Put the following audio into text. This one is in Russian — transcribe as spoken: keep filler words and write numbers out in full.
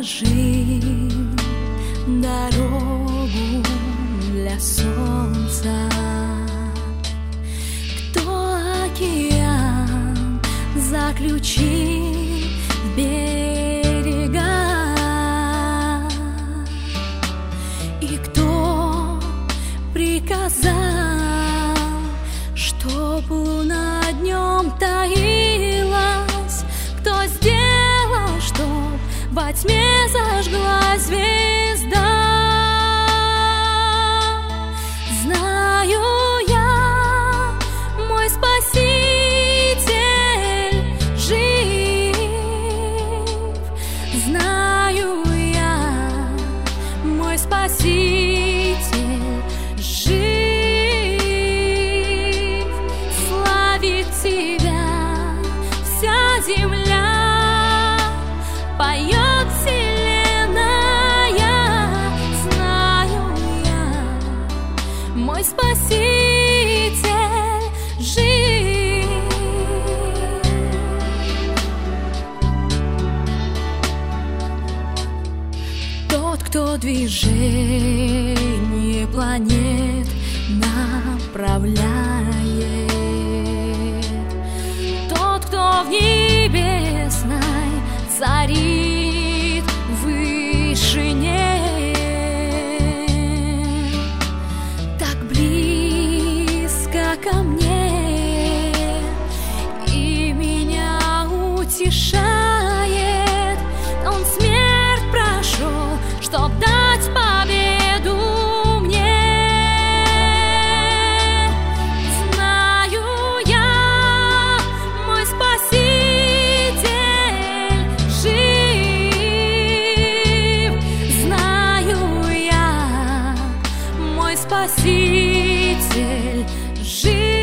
покажи дорогу для солнца. Кто океан заключил в берега, и кто приказал, чтоб луна днем таилась, кто сделал, чтоб во тьме зажглась звезда. Знаю я, мой Спаситель жив. Знаю я, мой Спаситель жив. Славит тебя вся земля, поет вселенная. Знаю я, мой Спаситель жив. Тот, кто движение планет направляет, тот, кто в небесной царит в вышине, так близко ко мне и меня утешает. Он смерть прошел, чтоб дать победу мне. Знаю я, мой Спаситель жив. Знаю я, мой Спаситель жив.